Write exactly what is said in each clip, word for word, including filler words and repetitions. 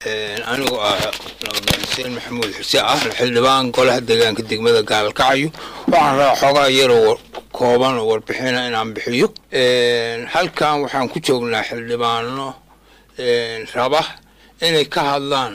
anigu ah Xuseen Maxamuud Xuseen ah xildhibaan golaha deegaanka degmada Gaalkacyo waxaan rabaa xogaa yar oo kooban oo warbixin inaan bixiyo halkan waxaan ku joognaa xildhibaano raba inay ka hadlaan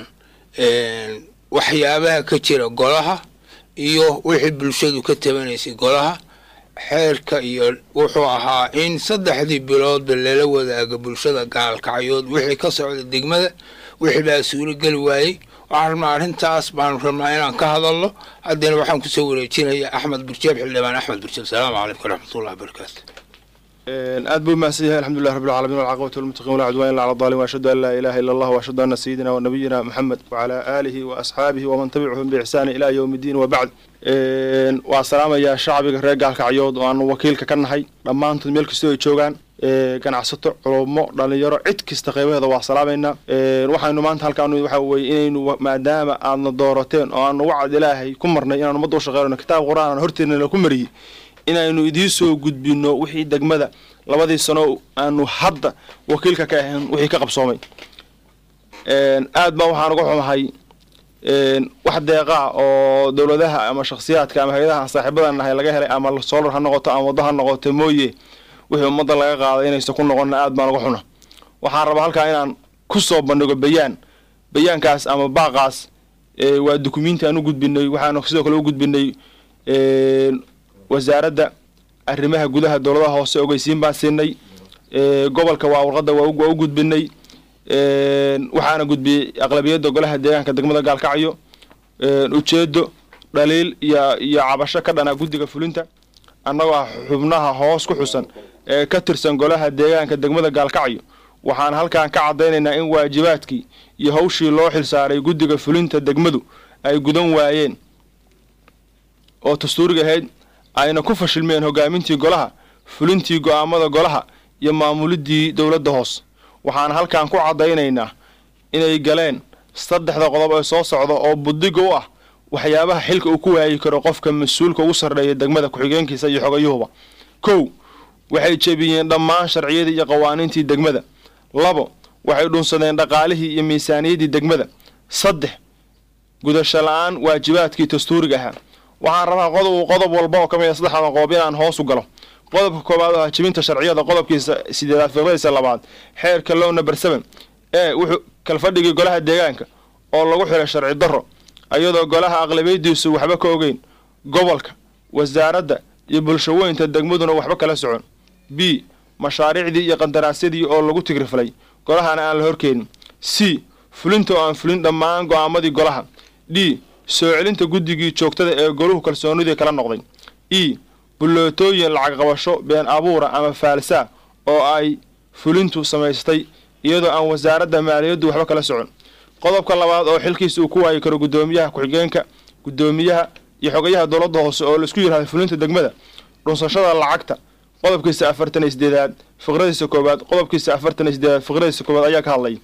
waxyaabaha ka jira golaha iyo wixii bulshadu ka tabanaysay golaha xeerka iyo wuxuu ahaa in saddexdii bilood lala wadaago bulshada Gaalkacyo wixii ka socda degmada wixii baa suuro gali waayay waxaan arrintaas baan rabnaa inaan ka hadalno haddana waxaan ku soo wareejinayaa Axmed Burjeeb xildhibaan Axmed Burjeeb salaamu calaykum waraxmatullaahi wabarakaatuh aad buu maasiyay alxamdulillaah rabbil caalamiin wal caaqibatu lil muttaqiin wala cudwaana illa ala dhalimin wa ashhadu an laa ilaaha illa allah wa ashhadu anna sayyidina wa nabiyyina Muhammad wa ala alihi wa ashabihi wa man tabi'ahum bi ihsan ila yawmiddin wa ba'd wa salaamaya shacbiga reer Gaalkacyo oo aan wakiilka ka nahay dhamaantood meel kasta ay joogaan ganacsato culummo dhalinyaro cid kasta qaybaheeda waa salaamayna waxaanu maanta halkaan waxa weeye inaynu maadaama aadna doorateen oo aan wacd ilaahay ku marnay inaan ummadda u shaqeeyno kitaab quraan horteena la ku mariyay inaynu idii soo gudbino wixii degmada labadii sano aanu hadda wakiilka ka ahayn wixii ka qabsoomay aad baa waxaan uga xumahay wax deeqa oo dawladaha ama shakhsiyaadka ama hay'adaha saaxiibada nahay laga helay ama solar ha noqoto ama wadaha noqoto mooye wixii ummadda laga qaaday inaysan ku noqon aad baan uga xuna waxaan rabaa halkaa inaan ku soo bandhigo bayaan bayaankaas ama baaqaas waa dukumiinti aan u gudbinay waxaan sidoo kale u gudbinay wasaaradda arrimaha gudaha dawladaha hoose ogeysiin baan siinay gobolka waa warqadda waa u gudbinay waxaana gudbiyey aqlabiyadda golaha deegaanka degmada Gaalkacyo ujeedo dhaliil iyo iyo cabasho ka dhana guddiga fulinta annagoo xubnaha hoos ku xusan ee ka tirsan golaha deegaanka degmada Gaalkacyo waxaan halkaan ka cadeynaynaa in waajibaadkii iyo hawshii loo xilsaaray guddiga fulinta degmadu ay gudan waayeen oo dastuuriga ahayd ayna ku fashilmeen hogaamintii golaha fulintii go'aamada golaha iyo maamulidii dawladda hoos waxaan halkaan ku cadeynaynaa inay galeen saddexda qodob ee soo socda oo buddiga u ah waxyaabaha xilka uu ku waayi karo qofka mas'uulka ugu sarreeya degmada ku-xigeenkiisa iyo xogayuhuba kow waxay jebiyeen dhammaan sharciyadii iyo qawaaniintii degmada labo waxay dhunsadeen dhaqaalihii iyo miisaaniyaddii degmada saddex gudasho la'aan waajibaadkii dastuuriga ahaa waxaan rabaa qodob qodob walba oo ka mid ah saddexdan qodob inaan hoos u galo qodobka koowaad waa jebinta sharciyada qodobkiisa sideedaad fiqradiisa labaad xeerka law number seven ee wuxuu kalfadhigii golaha deegaanka oo lagu xiray sharci darro ayadoo golaha aqlabiyadiisu waxba ka ogeyn gobolka wasaaradda iyo bulshaweynta degmaduna waxba kala socon b mashaariicdii iyo qandaraasyadii oo lagu tigriflay golahana aan la horkeenin c fulinta oo aan fulin dhammaan go'aamadii golaha d soo celinta guddigii joogtada ee goluhu kalsoonidii kala noqday e bulootooyin lacag qabasho been abuura ama faalsa oo ay fulintu samaystay iyadoo aan wasaaradda maaliyaddu waxba kala socon qodobka labaad oo xilkiisa uu ku waayi karo gudoomiyaha ku-xigeenka gudoomiyaha iyo xogayaha dawladda hoose oo la isku yiraahdo fulinta degmada dhunsashada lacagta qodobkiisa afartan iyo sideedaad fiqradiisa koowaad qodobkiisa afartan iyo sideedaad fiqradiisa koowaad ayaa ka hadlay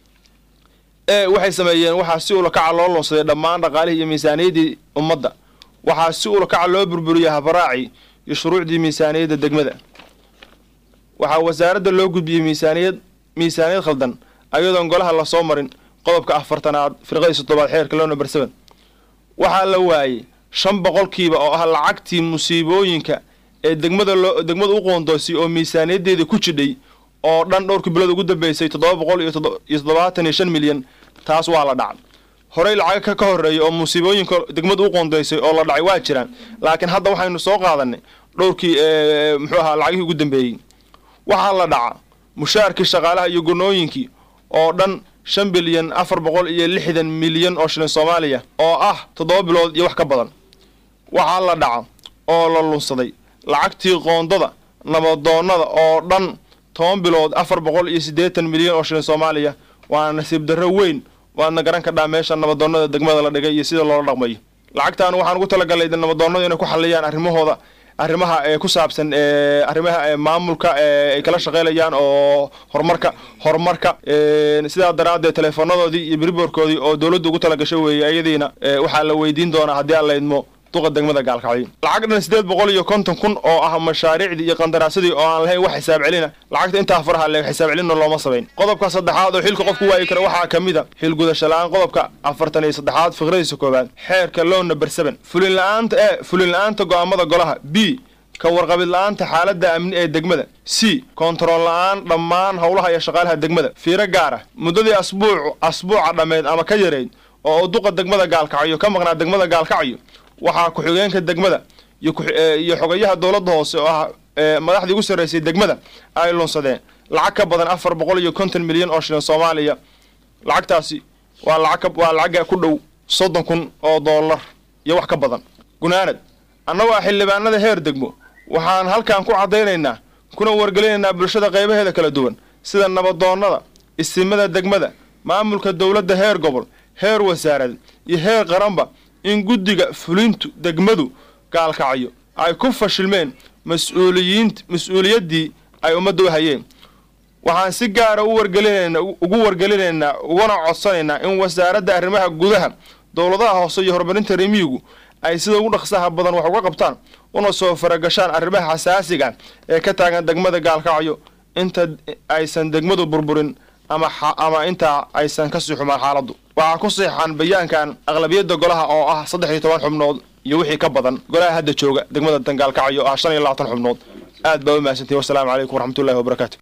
ee waxay sameeyeen waxaa si ula kaca loo loonsaday dhammaan dhaqaalihii iyo miisaaniyaddii ummadda waxaa si ula kaca loo burburiyay habaraaci iyo shuruucdii miisaaniyadda degmada waxaa wasaaradda loo gudbiyey miisaaniyad miisaaniyad khaldan ayadoon golaha la soo marin qodobka afartanaad firqadiisa toddobaad xeerka law number seven waxaa la waayey shan boqolkiiba oo ah lacagtii musiibooyinka ee degmada loo degmada u qoondoosay oo miisaaniyaddeeda ku jidhay oo dhan dhowrkii bilood ugu dambeysay toddoba boqol iyo toddobaatan iyo shan milyan taas waa la dhacay horey lacag ka ka horeeyay oo musiibooyinka degmada u qoondoysay oo la dhacay waa jiraan laakiin hadda waxaynu soo qaadanay dhowrkii muxuu ahaa lacagihii ugu dambeeyey waxaa la dhaca mushaarkii shaqaalaha iyo gunooyinkii oo dhan shan bilyan afar boqol iyo lixdan milyan oo shilin Soomaaliya oo ah toddoba bilood iyo wax ka badan waxaa la dhaca oo la lunsaday lacagtii qoondada nabadoonnada oo dhan toban bilood afar boqol iyo siddeetan milyan oo shilin Soomaaliya waa nasiib darro weyn waana garan ka dhaa meesha nabadoonnada degmada la dhigay iyo sida loola dhaqmay lacagtaan waxaan ugu talagalay nabadoonnadu inay ku xaliyaan arrimahooda arrimaha ee ku saabsan ee arrimaha ee maamulka ee ay kala shaqeeyaan oo horumarka horumarka ee sida daraaddeed teleefanadoodii iyo billboardkoodii oo dawladdu ugu talagashay weeyay ayadiina waxa la weydiin doonaa haddii aan la idmo duqa degmada gaalkacyo lacag dhan sideed boqol iyo konton kun oo ah mashaariicdii iyo qandaraasadii oo aan lahayn wax xisaab celina lacagta intaa faraha leeg xisaab celina looma sabayn qodobka saddexaad oo xilka qofku waayi kara waxaa ka mid a xil gudasho la'aan qodobka afartan iyo saddexaad fikradiisa koowaad xeerka low number seven fulin la'aanta ee fulin la'aanta go'aamada golaha b ka warqabid la'aanta xaaladda amni ee degmada c kontarool la'aan dhammaan howlaha iyo shaqaalaha degmada fiiro gaar ah muddadii asbuuc asbuuca dhammeed ama ka yareyd oo duqa degmada gaalkacyo ka maqnaa degmada gaalkacyo waxaa ku-xigeenka degmada iyo xogayaha dowladda hoose oo ah madaxdii ugu sarraysay degmada ay lunsadeen lacag ka badan afar boqol iyo konton milyan oo shilin soomaaliya lacagtaasi waa lacag waa lacag ku dhow soddon kun oo dollar iyo wax ka badan gunaanad annagoo ah xildhibaanada heer degmo waxaan halkan ku caddaynaynaa kuna wargelinaynaa bulshada qaybaheeda kala duwan sida nabadoonnada isimada degmada maamulka dowladda heer gobol heer wasaarad iyo heer qaranba in guddiga fulintu degmadu gaalkacyo ay ku fashilmeen mas-uuliyiinta mas-uuliyaddii ay ummadda u hayeen waxaan si gaara u wargelinaynaa ugu wargelinaynaa uguna codsanaynaa in wasaaradda arrimaha gudaha dowladaha hoose iyo horumarinta remiyigu ay sida ugu dhaqsaha badan wax uga qabtaan una soo faragashaan arrimaha xasaasiga ee ka taagan degmada gaalkacyo inta aysan degmadu burburin ama ama inta aysan ka sii xumaan xaaladdu waxaa ku seexan bayaankan aqlabiyadda golaha oo ah saddex iyo toban xubnood iyo wixii ka badan golaha hadda jooga degmada gaalkacyo ah shan iyo labaatan xubnood aad baa u mahadsantihiin wassalaamu calaykum waraxmatullaahi wabarakaatu